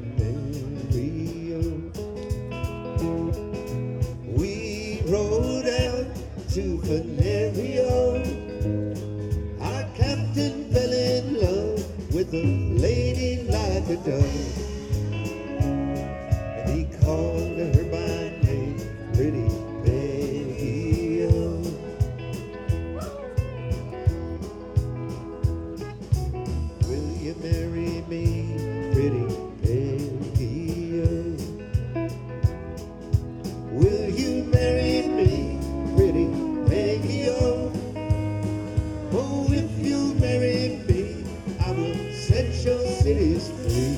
Mario. We rode out to Venerio. Our captain fell in love with a lady like a dove. And he called her by name, Pretty Peggy. Will you marry me, Pretty Peggy? Will you marry me, Pretty Peggy? Oh, if you marry me, I will set your cities free.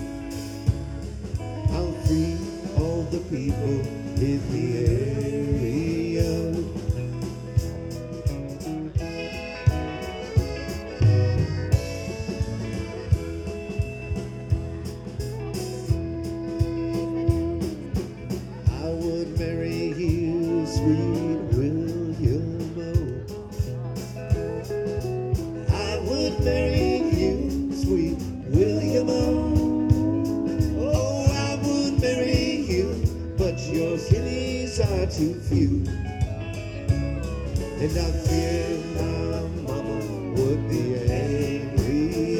I'll free all the people in the area. I would marry you, sweet William O. I would marry you, sweet William O. Oh, I would marry you, but your guineas are too few. And I fear my mama would be angry.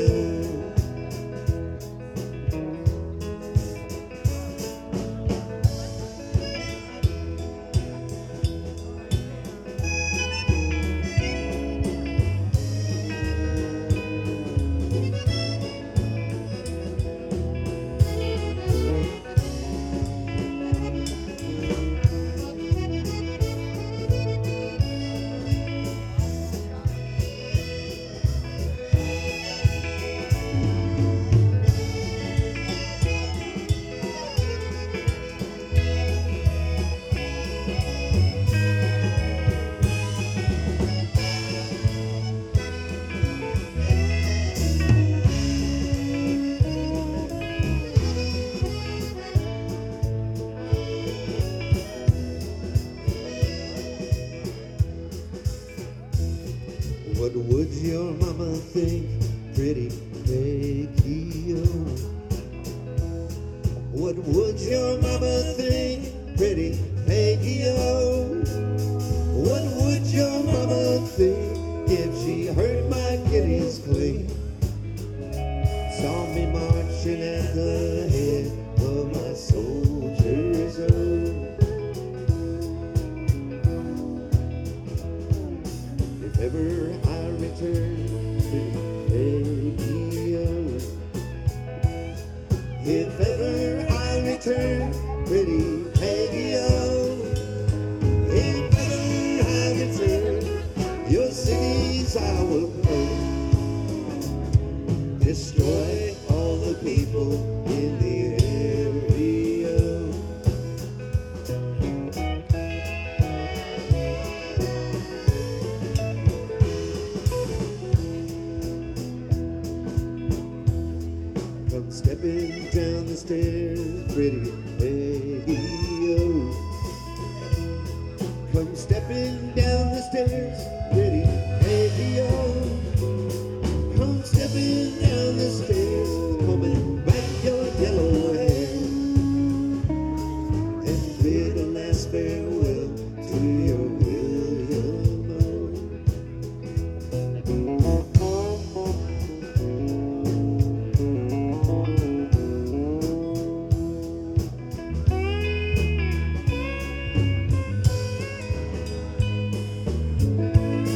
What would your mama think, Pretty Peggy? What would your mama think, Pretty Peggy? What would your mama think if she heard my guineas clink? Saw me marching at the head of my soldiers. If ever I return, Pretty Peggy, if ever I return, Pretty Peggy, if ever I return, your cities I will burn, destroy all the people in the area. Come stepping down the stairs, Pretty Peggy. Come stepping down the stairs, Pretty Peggy. Come stepping down the stairs, combing back your yellow hair, and bid a last farewell to your William O.